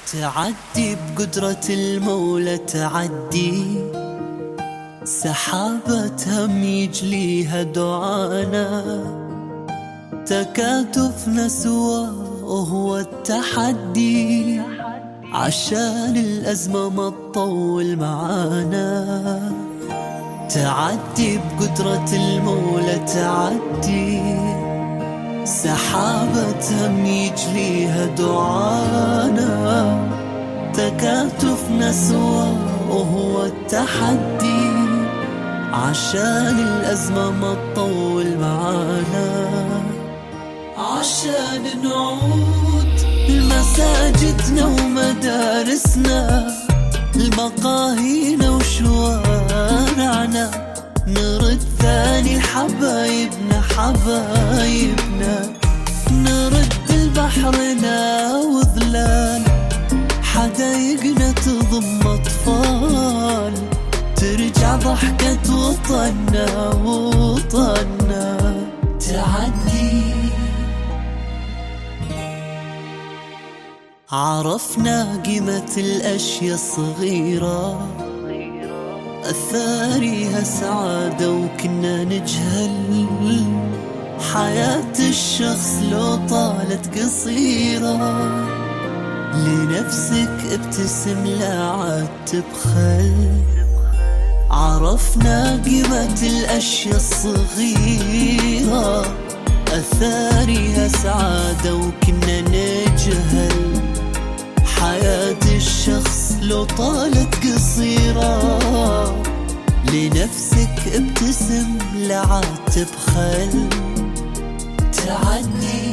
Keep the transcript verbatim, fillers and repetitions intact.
تعدي بقدرة المولى تعدي، سحابة هم يجليها دعانا، تكاتفنا سوا وهو التحدي، عشان الأزمة ما تطول معانا. تعدي بقدرة المولى تعدي، سحابة هم يجليها دعانا، تكاتفنا سوا وهو التحدي، عشان الأزمة ما تطول معانا. عشان نعود لمساجدنا ومدارسنا، المقاهينا وشوارعنا، نرد ثاني حبايبنا حبايبنا، نرد البحرنا وظلال حدايقنا، تضم أطفال، ترجع ضحكة وطننا وطننا. تعدي عرفنا قيمة الأشياء الصغيرة، أثاريها سعادة وكنا نجهل، حياة الشخص لو طالت قصيرة، لنفسك ابتسم لا عاد تبخل. عرفنا قيمة الأشياء الصغيرة، أثاريها سعادة وكنا نجهل، حياة الشخص لو طالت قصيرة، لنفسك ابتسم لا عاد تبخل. تعدي